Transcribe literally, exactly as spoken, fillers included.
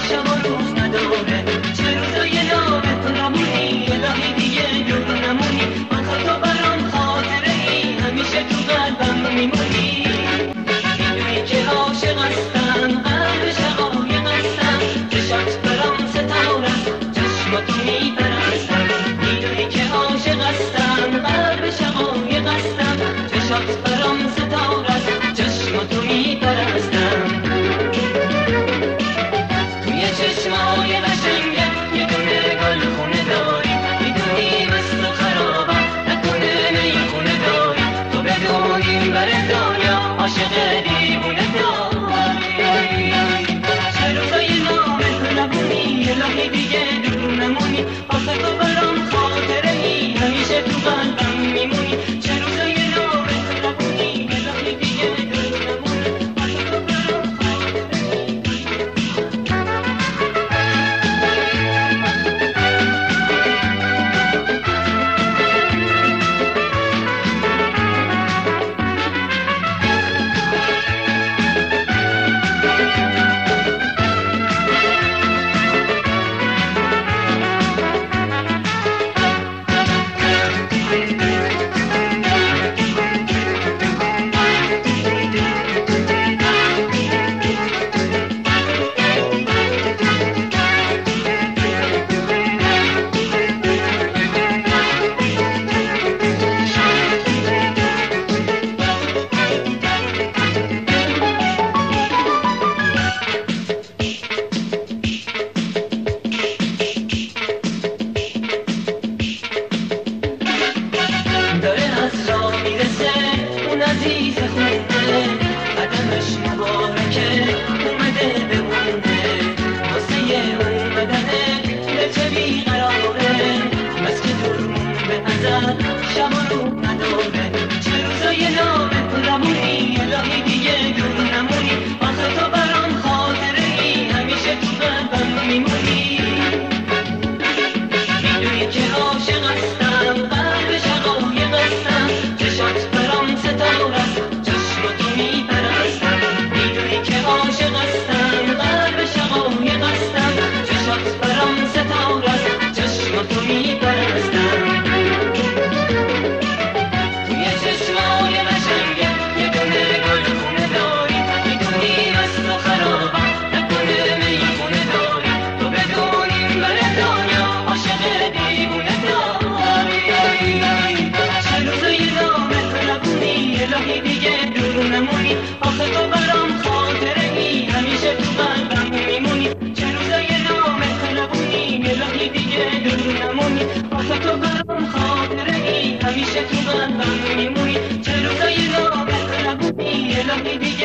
شب و روز نداره، چه روزای نامه تو نمونی الهی دیگه دور نمونی، آخه تو برام خاطره ای همیشه تو قلبم میمونی. میدونی که عاشق هستم قلب شقایق هستم، چشات برام ستاره چشماتو میپرستم. میدونی که عاشق هستم قلب شقایق هستم، چشات برام ستاره چشماتو میپرستم. توی چشمای قشنگه یه دونه گل خونه داری، میدونی مثل خرابم نکنه میخونه داری، تو بدونی بر دنیا عاشق دیوونه داری. چه روزای نامه تو نبونی الهی دیگه دور نمونی، آخه تو برام خاطره ای همیشه تو قلبم میمونی. چه روزای نامه تو نبونی الهی دیگه دور نمونی، آخه تو برام خاطره ای. عزیز خونده قدمش مبارکه اومده بمونه، واسه اومدنه دلچه بیقراره، بس که دور مونده ازت شب و روز نداره. چه روزای نامه تو نمونی الهی دیگه دور نمونی، آخه تو برام خاطره ای همیشه تو قلبم میمونی. میدونی که عاشق هستم قلب شقایق هستم، چشات برام ستاره چشماتو میپرستم. میدونی که عاشق هستم قلب شقایق هستم، چشات برام ستاره چشماتو میپرستم. توی چشمای قشنگه یه دونه گل خونه داری، میدونی مثل خرابم نکنه میخونه داری، تو بدونیم بر دنیا عاشق دیوونه داری. چه روزای نامه تو نبونی الهی دیگه دور نمونی، آخه تو برام خاطره ای همیشه تو قلبم میمونی. چه روزای نامه تو نبونی الهی دیگه دور نمونی، آخه تو برام خاطره ای همیشه تو قلبم میمونی. چه روزای نامه تو نبونی الهی دیگه